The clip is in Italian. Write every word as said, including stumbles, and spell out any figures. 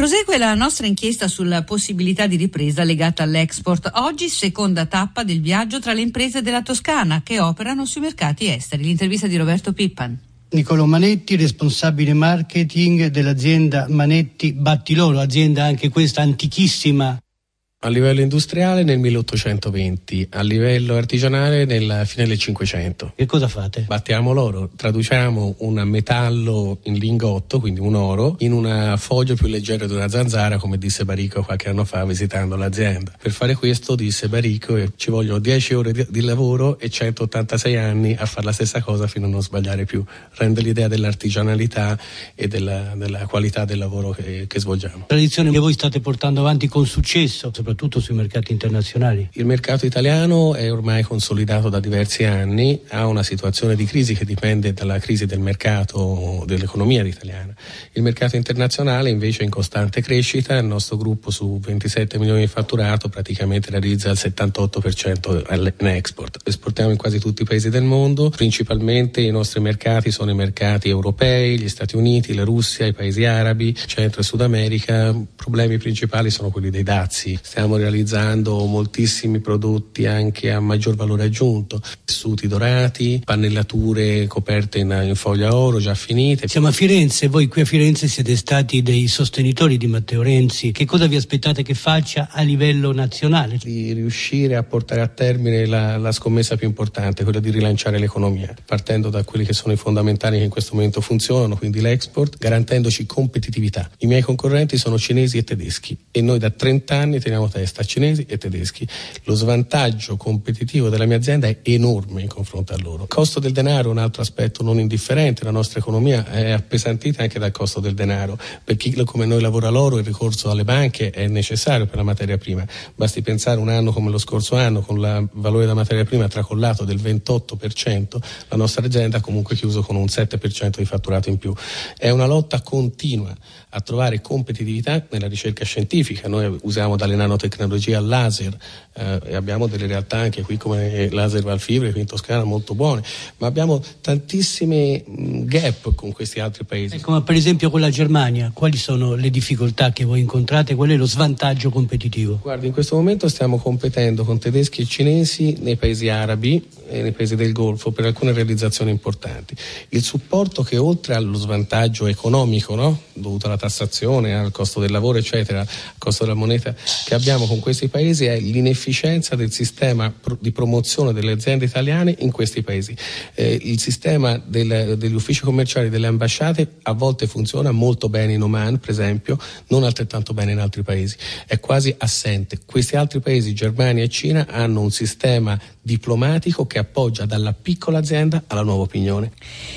Prosegue la nostra inchiesta sulla possibilità di ripresa legata all'export. Oggi seconda tappa del viaggio tra le imprese della Toscana che operano sui mercati esteri. L'intervista di Roberto Pippan. Niccolò Manetti, responsabile marketing dell'azienda Manetti Battiloro, azienda anche questa antichissima. A livello industriale nel milleottocentoventi, a livello artigianale nella fine del Cinquecento. Che cosa fate? Battiamo l'oro, traduciamo un metallo in lingotto, quindi un oro, in un foglio più leggero di una zanzara, come disse Barico qualche anno fa visitando l'azienda. Per fare questo, disse Barico, ci vogliono dieci ore di, di lavoro e centottantasei anni a fare la stessa cosa fino a non sbagliare più. Rende l'idea dell'artigianalità e della, della qualità del lavoro che, che svolgiamo. Tradizione che voi state portando avanti con successo, soprattutto sui mercati internazionali. Il mercato italiano è ormai consolidato da diversi anni, ha una situazione di crisi che dipende dalla crisi del mercato, dell'economia italiana. Il mercato internazionale invece è in costante crescita, il nostro gruppo su ventisette milioni di fatturato praticamente realizza il settantotto per cento in export. Esportiamo in quasi tutti i paesi del mondo, principalmente i nostri mercati sono i mercati europei, gli Stati Uniti, la Russia, i paesi arabi, Centro e Sud America. I problemi principali sono quelli dei dazi. Stiamo realizzando moltissimi prodotti anche a maggior valore aggiunto, tessuti dorati, pannellature coperte in, in foglia oro già finite. Siamo a Firenze, voi qui a Firenze siete stati dei sostenitori di Matteo Renzi. Che cosa vi aspettate che faccia a livello nazionale? Di riuscire a portare a termine la, la scommessa più importante, quella di rilanciare l'economia, partendo da quelli che sono i fondamentali che in questo momento funzionano, quindi l'export, garantendoci competitività. I miei concorrenti sono cinesi e tedeschi e noi da trenta anni teniamo testa cinesi e tedeschi. Lo svantaggio competitivo della mia azienda è enorme in confronto a loro. Il costo del denaro è un altro aspetto non indifferente, la nostra economia è appesantita anche dal costo del denaro. Per chi come noi lavora l'oro, il ricorso alle banche è necessario per la materia prima. Basti pensare un anno come lo scorso anno, con il valore della materia prima tracollato del ventotto per cento, la nostra azienda ha comunque chiuso con un sette per cento di fatturato in più. È una lotta continua a trovare competitività nella ricerca scientifica. Noi usiamo dalle nanotecnologie al laser eh, e abbiamo delle realtà anche qui come laser Valfibre qui in Toscana molto buone, ma abbiamo tantissime mh, gap con questi altri paesi. Ecco, ma per esempio con la Germania, quali sono le difficoltà che voi incontrate? Qual è lo svantaggio competitivo? Guardi, in questo momento stiamo competendo con tedeschi e cinesi nei paesi arabi e nei paesi del Golfo per alcune realizzazioni importanti. Il supporto che oltre allo svantaggio economico, no? dovuto alla tassazione, al costo del lavoro eccetera, al costo della moneta che abbiamo con questi paesi è l'inefficienza del sistema di promozione delle aziende italiane in questi paesi. Eh, il sistema del, degli uffici commerciali delle ambasciate a volte funziona molto bene in Oman, per esempio, non altrettanto bene in altri paesi, è quasi assente. Questi altri paesi, Germania e Cina, hanno un sistema diplomatico che appoggia dalla piccola azienda alla nuova opinione.